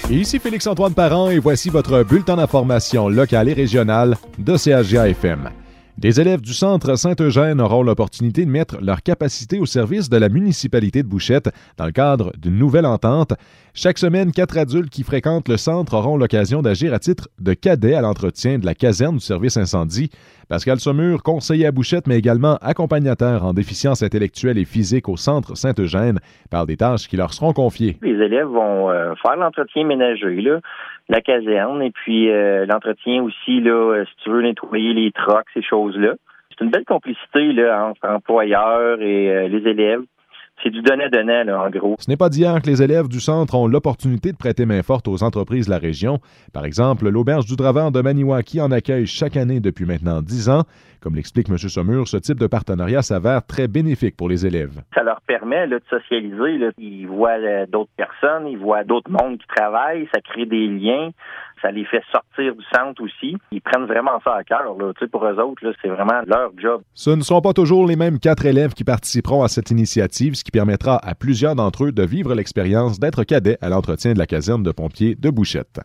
Et ici Félix-Antoine Parent et voici votre bulletin d'information locale et régionale de CHGA-FM. Des élèves du Centre Saint-Eugène auront l'opportunité de mettre leur capacité au service de la municipalité de Bouchette dans le cadre d'une nouvelle entente. Chaque semaine, 4 adultes qui fréquentent le centre auront l'occasion d'agir à titre de cadet à l'entretien de la caserne du service incendie. Pascal Saumur, conseiller à Bouchette, mais également accompagnateur en déficience intellectuelle et physique au Centre Saint-Eugène, parle des tâches qui leur seront confiées. Les élèves vont faire l'entretien ménager, là, la caserne, et puis l'entretien aussi, là, si tu veux nettoyer les trocs, ces choses-là. C'est une belle complicité là, entre employeurs et les élèves. C'est du donnant-donnant, là, en gros. Ce n'est pas d'hier que les élèves du centre ont l'opportunité de prêter main forte aux entreprises de la région. Par exemple, l'Auberge du Dravant de Maniwaki en accueille chaque année depuis maintenant 10 ans. Comme l'explique M. Saumur, ce type de partenariat s'avère très bénéfique pour les élèves. Ça leur permet là, de socialiser. Là. Ils voient d'autres personnes, ils voient d'autres mondes qui travaillent, ça crée des liens. Ça les fait sortir du centre aussi. Ils prennent vraiment ça à cœur. Là. Pour eux autres, là, c'est vraiment leur job. Ce ne sont pas toujours les mêmes 4 élèves qui participeront à cette initiative, ce qui permettra à plusieurs d'entre eux de vivre l'expérience d'être cadets à l'entretien de la caserne de pompiers de Bouchette.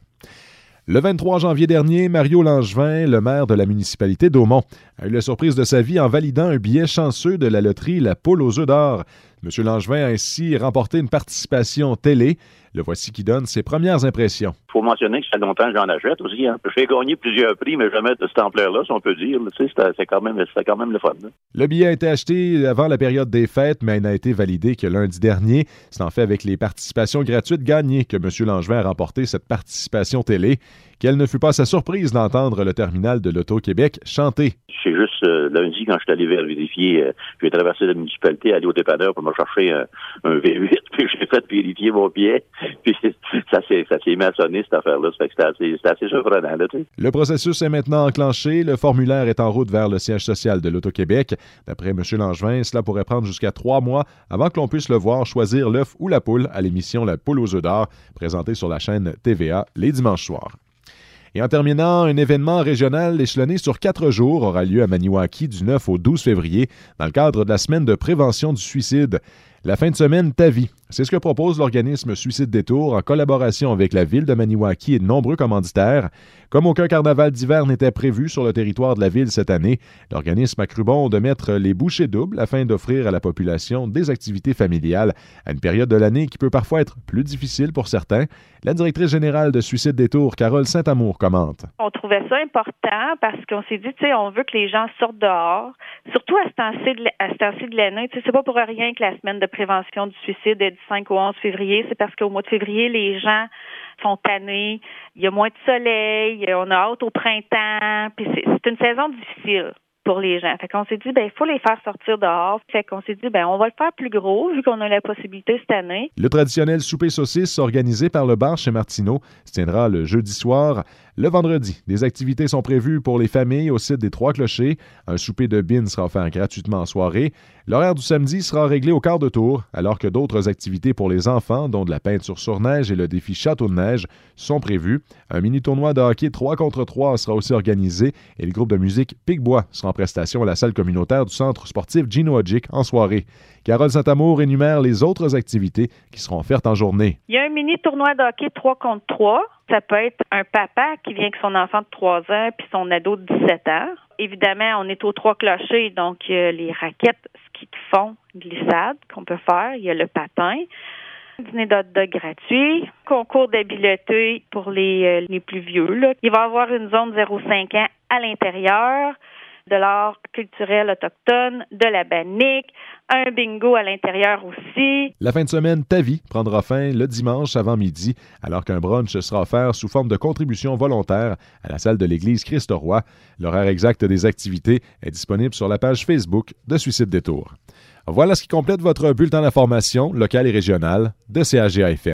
Le 23 janvier dernier, Mario Langevin, le maire de la municipalité d'Aumont, a eu la surprise de sa vie en validant un billet chanceux de la loterie La Poule aux œufs d'or. M. Langevin a ainsi remporté une participation télé. Le voici qui donne ses premières impressions. Il faut mentionner que ça fait longtemps que j'en achète aussi. Hein. J'ai gagné plusieurs prix, mais jamais de cette ampleur-là, si on peut dire. C'était quand même le fun. Là. Le billet a été acheté avant la période des fêtes, mais il n'a été validé que lundi dernier. C'est en fait avec les participations gratuites gagnées que M. Langevin a remporté cette participation télé. Quelle ne fut pas sa surprise d'entendre le terminal de l'Auto-Québec chanter. C'est juste lundi, quand je suis allé vérifier, j'ai traversé la municipalité, aller au dépanneur pour me chercher un V8, puis j'ai fait vérifier mon billet, puis ça s'est mis à sonner, cette affaire-là. Ça fait que c'était assez surprenant. Là, tu sais. Le processus est maintenant enclenché. Le formulaire est en route vers le siège social de l'Auto-Québec. D'après M. Langevin, cela pourrait prendre jusqu'à 3 mois avant que l'on puisse le voir choisir l'œuf ou la poule à l'émission La Poule aux œufs d'or, présentée sur la chaîne TVA les dimanches soirs. Et en terminant, un événement régional échelonné sur 4 jours aura lieu à Maniwaki du 9 au 12 février dans le cadre de la semaine de prévention du suicide. La fin de semaine, ta vie. C'est ce que propose l'organisme Suicide Détour en collaboration avec la ville de Maniwaki et de nombreux commanditaires. Comme aucun carnaval d'hiver n'était prévu sur le territoire de la ville cette année, l'organisme a cru bon de mettre les bouchées doubles afin d'offrir à la population des activités familiales à une période de l'année qui peut parfois être plus difficile pour certains. La directrice générale de Suicide Détour, Carole Saint-Amour, commente. On trouvait ça important parce qu'on s'est dit, tu sais, on veut que les gens sortent dehors, surtout à ce temps-ci de l'année. Tu sais, c'est pas pour rien que la semaine de prévention du suicide est du 5 au 11 février. C'est parce qu'au mois de février, les gens sont tannés, il y a moins de soleil, on a hâte au printemps, puis c'est une saison difficile pour les gens. Fait qu'on s'est dit, il faut les faire sortir dehors. Fait qu'on s'est dit, on va le faire plus gros, vu qu'on a la possibilité cette année. Le traditionnel souper saucisse organisé par le bar chez Martineau se tiendra le jeudi soir. Le vendredi, des activités sont prévues pour les familles au site des Trois-Clochers. Un souper de bines sera offert gratuitement en soirée. L'horaire du samedi sera réglé au quart de tour, alors que d'autres activités pour les enfants, dont de la peinture sur neige et le défi Château de neige, sont prévues. Un mini-tournoi de hockey 3 contre 3 sera aussi organisé et le groupe de musique Pic-Bois sera en prestation à la salle communautaire du centre sportif Gino Hodgick en soirée. Carole Saint-Amour énumère les autres activités qui seront offertes en journée. Il y a un mini-tournoi de hockey 3 contre 3. Ça peut être un papa qui vient avec son enfant de 3 ans puis son ado de 17 ans. Évidemment, on est aux Trois-Clochers, donc il y a les raquettes, ski de fond, glissade qu'on peut faire. Il y a le patin. Dîner d'hot dog gratuit, concours d'habileté pour les plus vieux. Là. Il va y avoir une zone 0,5 ans à l'intérieur, de l'art culturel autochtone, de la bannique, un bingo à l'intérieur aussi. La fin de semaine, ta vie prendra fin le dimanche avant midi, alors qu'un brunch sera offert sous forme de contribution volontaire à la salle de l'église Christ-Roi. L'horaire exact des activités est disponible sur la page Facebook de Suicide Détour. Voilà ce qui complète votre bulletin d'information locale et régionale de CHGA-FM.